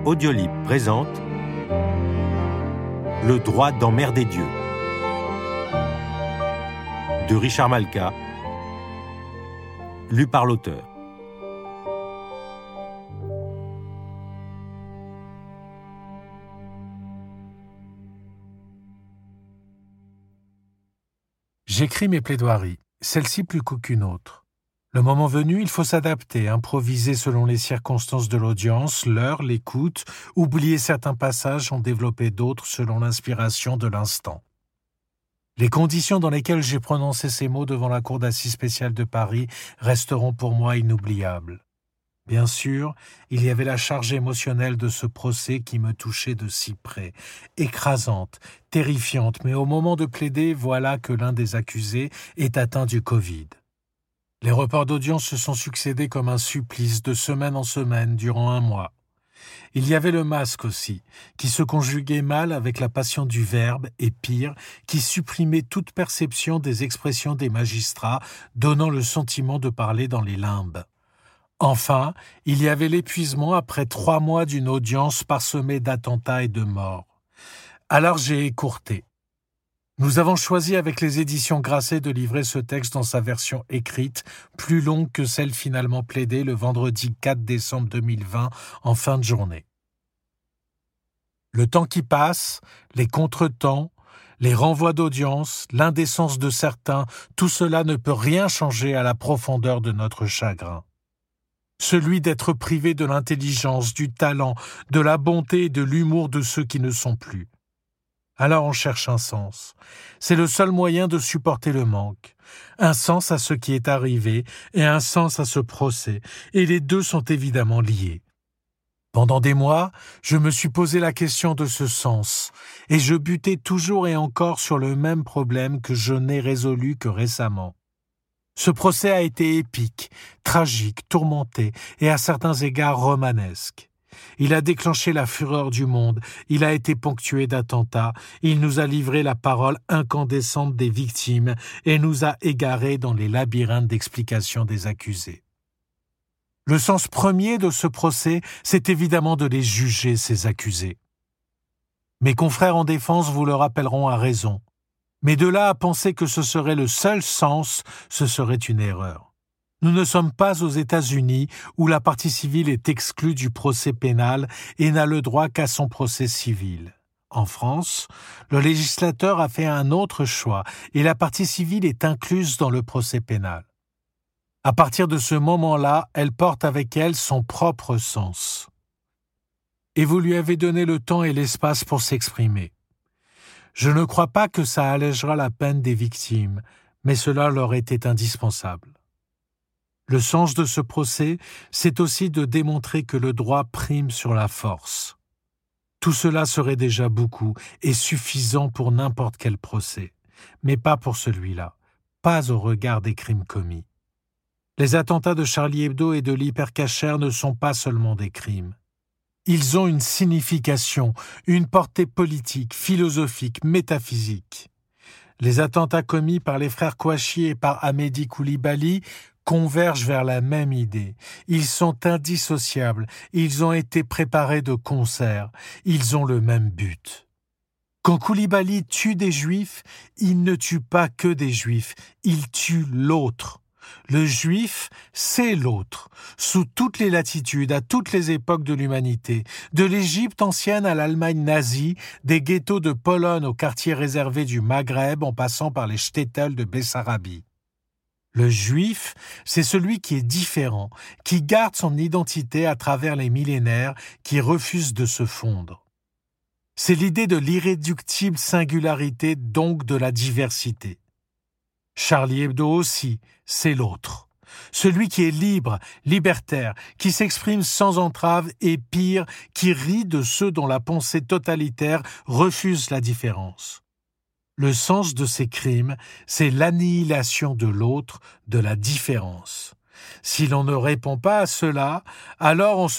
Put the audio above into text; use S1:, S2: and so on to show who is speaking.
S1: Audiolib présente Le droit d'emmerder Dieu de Richard Malka, lu par l'auteur.
S2: J'écris mes plaidoiries, celle-ci plus qu'aucune autre. Le moment venu, il faut s'adapter, improviser selon les circonstances de l'audience, l'heure, l'écoute, oublier certains passages, en développer d'autres selon l'inspiration de l'instant. Les conditions dans lesquelles j'ai prononcé ces mots devant la cour d'assises spéciale de Paris resteront pour moi inoubliables. Bien sûr, il y avait la charge émotionnelle de ce procès qui me touchait de si près, écrasante, terrifiante, mais au moment de plaider, voilà que l'un des accusés est atteint du Covid. Les reports d'audience se sont succédés comme un supplice de semaine en semaine durant 1 mois. Il y avait le masque aussi, qui se conjuguait mal avec la passion du verbe et pire, qui supprimait toute perception des expressions des magistrats, donnant le sentiment de parler dans les limbes. Enfin, il y avait l'épuisement après 3 mois d'une audience parsemée d'attentats et de morts. Alors j'ai écourté. Nous avons choisi avec les éditions Grasset de livrer ce texte dans sa version écrite, plus longue que celle finalement plaidée le vendredi 4 décembre 2020 en fin de journée. Le temps qui passe, les contretemps, les renvois d'audience, l'indécence de certains, tout cela ne peut rien changer à la profondeur de notre chagrin. Celui d'être privé de l'intelligence, du talent, de la bonté et de l'humour de ceux qui ne sont plus. Alors on cherche un sens. C'est le seul moyen de supporter le manque. Un sens à ce qui est arrivé et un sens à ce procès, et les deux sont évidemment liés. Pendant des mois, je me suis posé la question de ce sens, et je butais toujours et encore sur le même problème que je n'ai résolu que récemment. Ce procès a été épique, tragique, tourmenté et à certains égards romanesque. Il a déclenché la fureur du monde, il a été ponctué d'attentats, il nous a livré la parole incandescente des victimes et nous a égarés dans les labyrinthes d'explications des accusés. Le sens premier de ce procès, c'est évidemment de les juger, ces accusés. Mes confrères en défense vous le rappelleront à raison, mais de là à penser que ce serait le seul sens, ce serait une erreur. Nous ne sommes pas aux États-Unis où la partie civile est exclue du procès pénal et n'a le droit qu'à son procès civil. En France, le législateur a fait un autre choix et la partie civile est incluse dans le procès pénal. À partir de ce moment-là, elle porte avec elle son propre sens. Et vous lui avez donné le temps et l'espace pour s'exprimer. Je ne crois pas que ça allégera la peine des victimes, mais cela leur était indispensable. Le sens de ce procès, c'est aussi de démontrer que le droit prime sur la force. Tout cela serait déjà beaucoup et suffisant pour n'importe quel procès, mais pas pour celui-là, pas au regard des crimes commis. Les attentats de Charlie Hebdo et de l'Hypercacher ne sont pas seulement des crimes. Ils ont une signification, une portée politique, philosophique, métaphysique. Les attentats commis par les frères Kouachi et par Hamedi Koulibaly convergent vers la même idée. Ils sont indissociables, ils ont été préparés de concert, ils ont le même but. Quand Koulibaly tue des Juifs, il ne tue pas que des Juifs, il tue l'autre. Le Juif, c'est l'autre, sous toutes les latitudes, à toutes les époques de l'humanité, de l'Égypte ancienne à l'Allemagne nazie, des ghettos de Pologne aux quartiers réservés du Maghreb en passant par les shtetls de Bessarabie. Le Juif, c'est celui qui est différent, qui garde son identité à travers les millénaires, qui refuse de se fondre. C'est l'idée de l'irréductible singularité, donc de la diversité. Charlie Hebdo aussi, c'est l'autre. Celui qui est libre, libertaire, qui s'exprime sans entrave et pire, qui rit de ceux dont la pensée totalitaire refuse la différence. Le sens de ces crimes, c'est l'annihilation de l'autre, de la différence. Si l'on ne répond pas à cela, alors on se